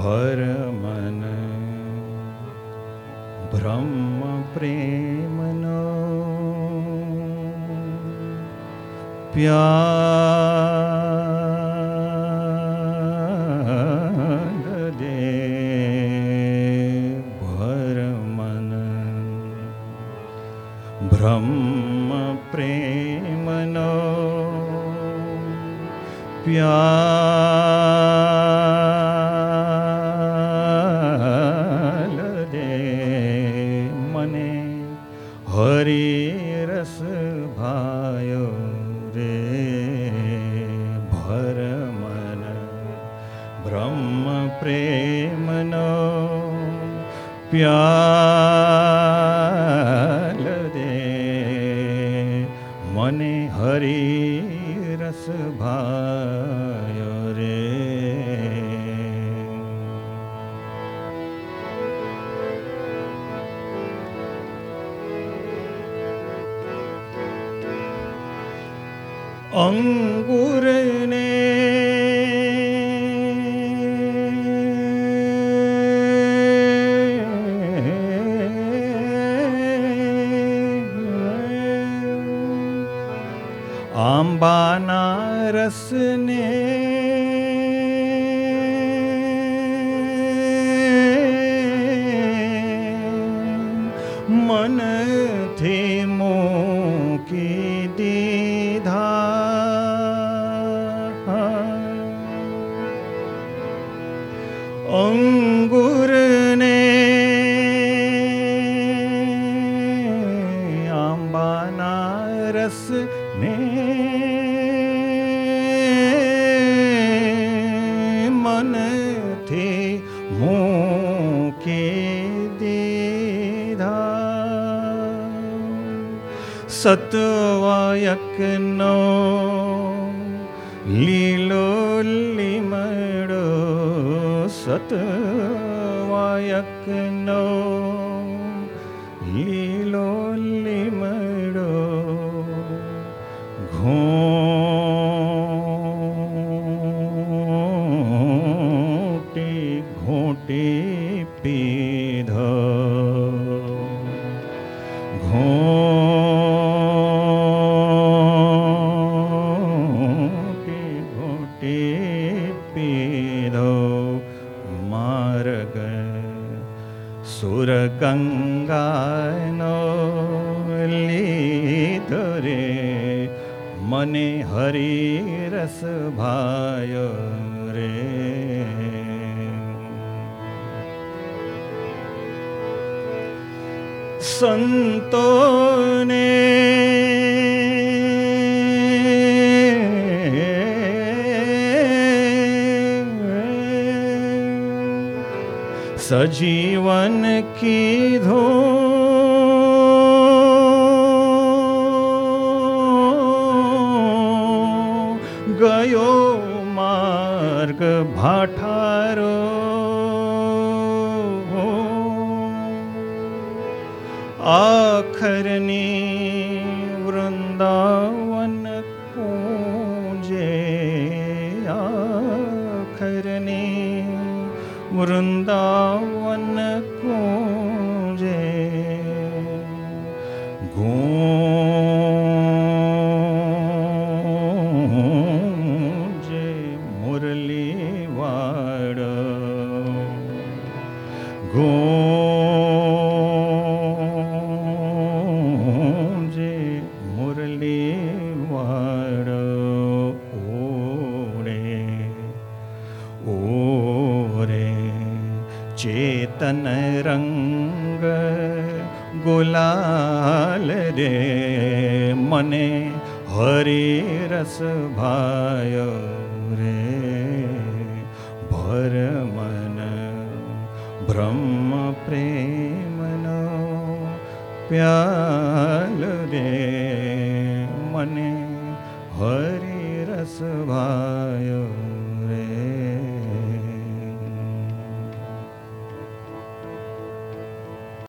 ભર મન બ્રહ્મ પ્રેમનો પ્યાર દે ભર મન બ્રહ્મ પ્રેમનો પ્યાલ દે મને હરિ રસ ભાયો રે ભર મન બ્રહ્મ પ્રેમનો પ્યાલ દે મને હરિ રસ ભાયો રે. અંગુરને આંબાના રસને મનથી મૂકી દીધા. અંગુરને આંબાના રસને મનથી મૂકી દીધા. સતવાયકનો લીલો લીમડો સતવાયકનો લીલો લીમડો ઘોટી ઘોટી પીધો. ઘોટી ઘોટી પીધો માર્ગ સુરગંગાનો લીધો રે મને હરિ રસ ભાયો રે. સંતોને સજીવન કીધો ગયો માર્ગ ભાઠારો. આખરની વૃંદાવન કૂંજે આખરની વૃંદાવન કૂંજે ગૂંજે મુરલી વાડ ગૂંજે મુરલી વાડ. ઓરે ચેતન રંગ ગુલાલ રે મને હરિ રસ ભાયો રે ભર મન બ્રહ્મ પ્રેમનો પ્યાલ રે મને હરિ રસ ભાયો